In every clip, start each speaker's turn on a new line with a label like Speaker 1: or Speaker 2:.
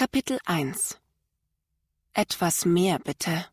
Speaker 1: Kapitel 1 Etwas mehr, bitte.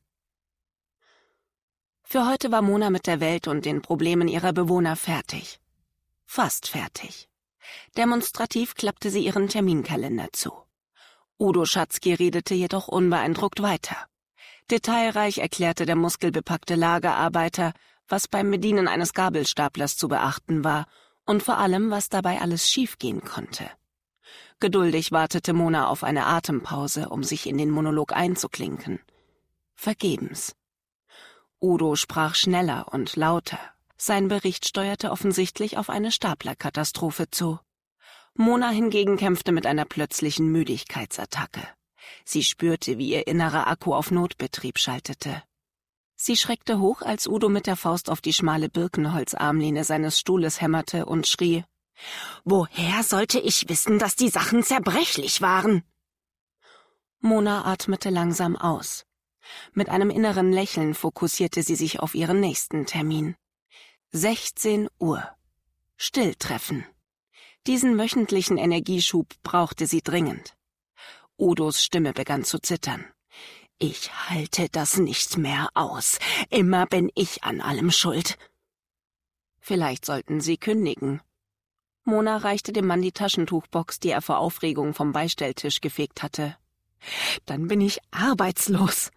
Speaker 1: Für heute war Mona mit der Welt und den Problemen ihrer Bewohner fertig. Fast fertig. Demonstrativ klappte sie ihren Terminkalender zu. Udo Schatzky redete jedoch unbeeindruckt weiter. Detailreich erklärte der muskelbepackte Lagerarbeiter, was beim Bedienen eines Gabelstaplers zu beachten war und vor allem, was dabei alles schiefgehen konnte. Geduldig wartete Mona auf eine Atempause, um sich in den Monolog einzuklinken. Vergebens. Udo sprach schneller und lauter. Sein Bericht steuerte offensichtlich auf eine Staplerkatastrophe zu. Mona hingegen kämpfte mit einer plötzlichen Müdigkeitsattacke. Sie spürte, wie ihr innerer Akku auf Notbetrieb schaltete. Sie schreckte hoch, als Udo mit der Faust auf die schmale Birkenholzarmlehne seines Stuhles hämmerte und schrie: »Woher sollte ich wissen, dass die Sachen zerbrechlich waren?« Mona atmete langsam aus. Mit einem inneren Lächeln fokussierte sie sich auf ihren nächsten Termin. 16 Uhr. Stilltreffen. Diesen wöchentlichen Energieschub brauchte sie dringend. Udos Stimme begann zu zittern. »Ich halte das nicht mehr aus. Immer bin ich an allem schuld.« Vielleicht sollten sie kündigen. Mona reichte dem Mann die Taschentuchbox, die er vor Aufregung vom Beistelltisch gefegt hatte. »Dann bin ich arbeitslos.«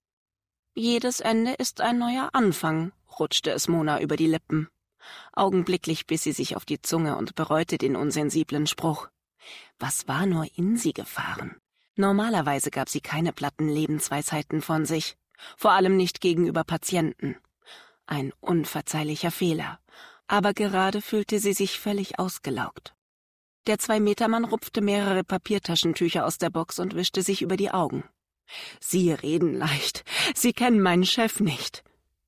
Speaker 1: »Jedes Ende ist ein neuer Anfang«, rutschte es Mona über die Lippen. Augenblicklich biss sie sich auf die Zunge und bereute den unsensiblen Spruch. Was war nur in sie gefahren? Normalerweise gab sie keine platten Lebensweisheiten von sich, vor allem nicht gegenüber Patienten. Ein unverzeihlicher Fehler, aber gerade fühlte sie sich völlig ausgelaugt. Der 2-Meter-Mann rupfte mehrere Papiertaschentücher aus der Box und wischte sich über die Augen. »Sie reden leicht. Sie kennen meinen Chef nicht.«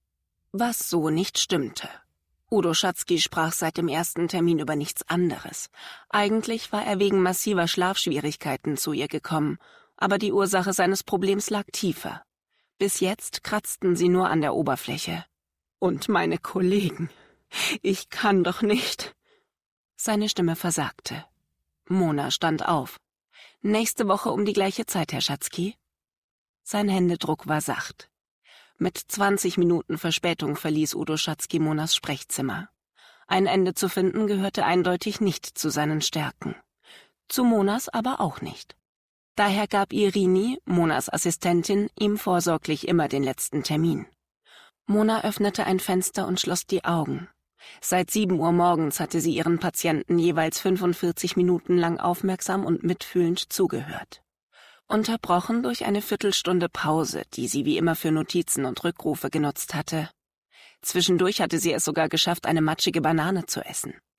Speaker 1: Was so nicht stimmte. Udo Schatzky sprach seit dem ersten Termin über nichts anderes. Eigentlich war er wegen massiver Schlafschwierigkeiten zu ihr gekommen, aber die Ursache seines Problems lag tiefer. Bis jetzt kratzten sie nur an der Oberfläche. »Und meine Kollegen. Ich kann doch nicht.« Seine Stimme versagte. Mona stand auf. »Nächste Woche um die gleiche Zeit, Herr Schatzky?« Sein Händedruck war sacht. Mit 20 Minuten Verspätung verließ Udo Schatzky Monas Sprechzimmer. Ein Ende zu finden gehörte eindeutig nicht zu seinen Stärken. Zu Monas aber auch nicht. Daher gab Irini, Monas Assistentin, ihm vorsorglich immer den letzten Termin. Mona öffnete ein Fenster und schloss die Augen. Seit 7 Uhr morgens hatte sie ihren Patienten jeweils 45 Minuten lang aufmerksam und mitfühlend zugehört. Unterbrochen durch eine Viertelstunde Pause, die sie wie immer für Notizen und Rückrufe genutzt hatte. Zwischendurch hatte sie es sogar geschafft, eine matschige Banane zu essen.